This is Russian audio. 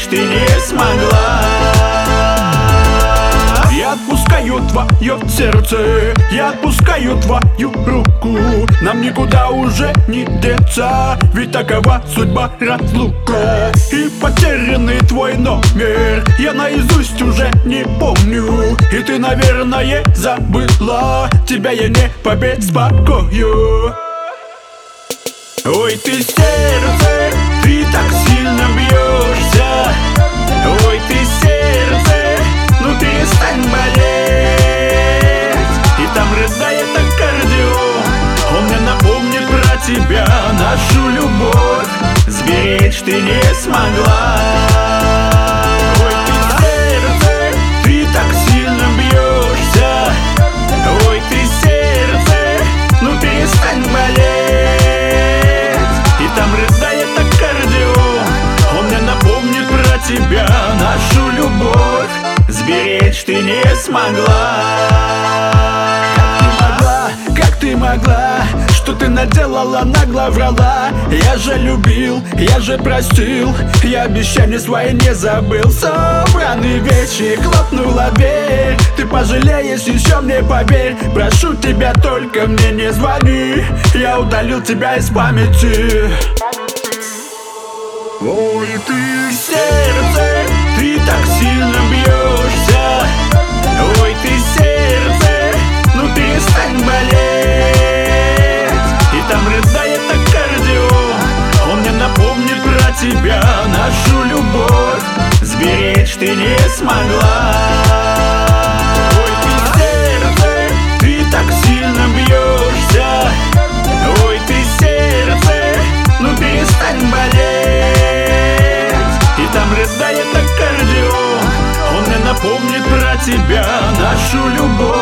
сберечь ты не смогла. Я отпускаю твое сердце, я отпускаю твою руку. Нам никуда уже не деться, ведь такова судьба разлука. И потерянный твой номер я наизусть уже не помню. И ты, наверное, забыла, тебя я не побеспокою. Ой, ты сердце, ты так сильно бьешься. Ой, ты сердце, ну перестань болеть. И там рыдает аккордеон, он мне напомнит про тебя, нашу любовь сберечь ты не смогла. Ой, ты сердце, ты так сильно бьешься. Ой, ты сердце, ну перестань болеть. И там рыдает аккордеон, он мне напомнит про тебя, нашу любовь сберечь ты не смогла. Как ты могла, что ты наделала, нагло врала. Я же любил, я же простил, я обещания свои не забыл. Собранные вещи, хлопнула дверь. Ты пожалеешь еще, мне поверь. Прошу тебя, только мне не звони, я удалил тебя из памяти. Ой, ты сердце, ты так сильно бьешься. Ой, ты сердце, ну перестань болеть. И там рыдает аккордеон, он мне напомнит про тебя, нашу любовь сберечь ты не смогла. Ой, ты сердце, ты так сильно бьешься. Ой, ты сердце, ну перестань болеть. И там рыдает аккордеон, он мне напомнит про тебя, нашу любовь